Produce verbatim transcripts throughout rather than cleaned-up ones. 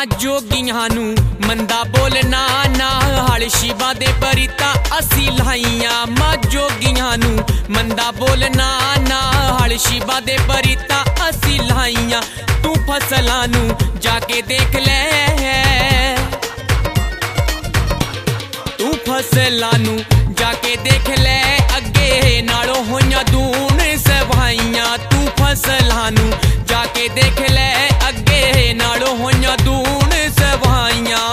मां जोगियां नू मंदा बोलना ना हल शिवा दे परिता असी लाइया। मां जोगियां नू मंदा बोलना ना हल शिवा दे परिता असी लाइया। तू फसलां नू जाके देख ले, तू फसलां नू जाके देख ले अगे नालों होइयां दून सवाइयां। तू फसलां नू जाके देख ले अगे नालों होइयां दून सवाइयां।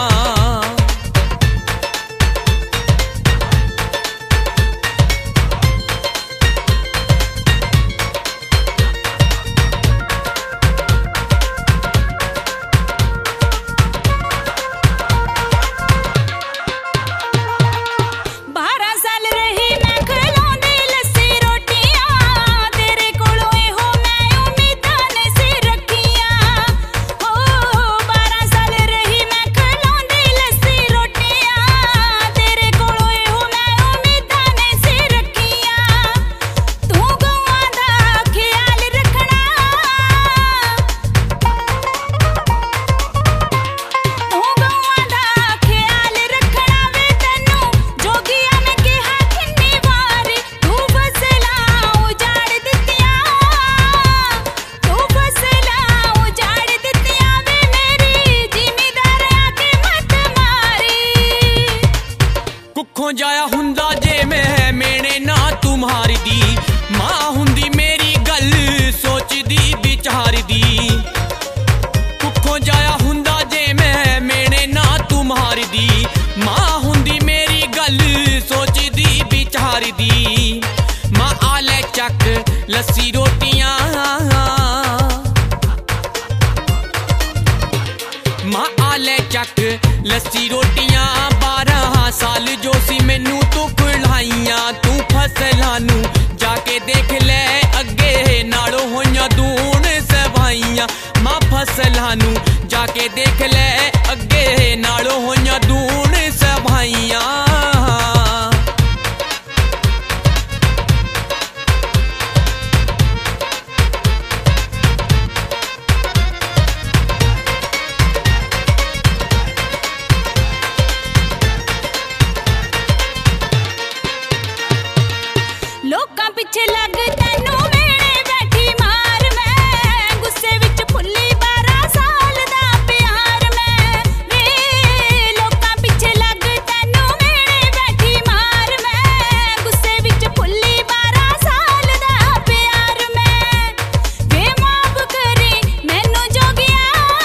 जाया हुंदा जे मैं मेने ना तुम्हारी दी। मां हुंदी मेरी गल सोचदी विचार दी। कुखों जाया हुंदा जे मैं मेने ना तुम्हारी दी। मां हुंदी मेरी गल सोचदी विचार दी। मां आले चक लस्सी रोटियां, मां आले चक लस्सी रोटियां। बारह साल जो सी मैनू तू खिलाइयां। तू फसलां नू जाके देख ले अगे नालों होइयां दून सवाइयां। मां फसलां नू जाके देख ले अगे नालों होइयां दून सवाइयां। लोकां पिछे लग तैनू मेने बैठी मार मैं। गुस्से विच फुल्ली बारह साल दा प्यार मैं। वे लोकां पिछे लग तैनू मेने बैठी मार मैं। गुस्से विच फुल्ली बारह साल दा प्यार मैं। वे माफ करी मैनू जोगिया,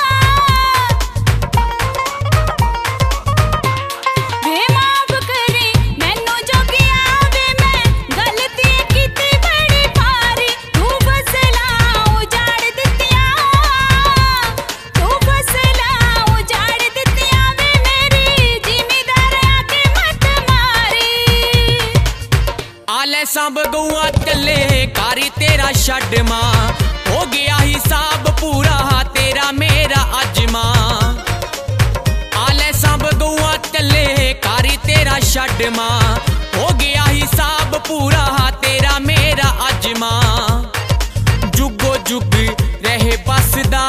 वे माफ करी मैनू जोगिया। वे मैं गलती कीती बड़ी भारी। तू फसलां उजाड़ दित्तियां, तू फसलां उजाड़ दित्तियां। वे मेरी जिमीदार आके मत मारी। आले सब गौआ चले कारी तेरा छड्ड मां। हो गया हिसाब पूरा तेरा मेरा अज मां। आले सब गौआ चले कारी तेरा छड्ड मां। हो गया हिसाब पूरा तेरा मेरा अज मां। जुगो जुग रहे बसदा,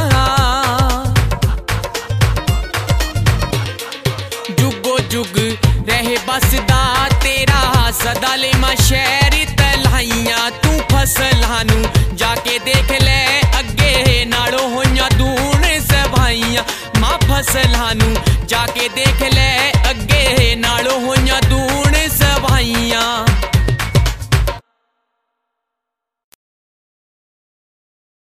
जुगो जुग रहे बसदा तेरा सदा ले मां शहर तलाइयां। तू फसलां नू जाके देख ले अगे नालों होइयां दून सवाइयां। मां फसलां नू जाके देख ले अगे नालों होइयां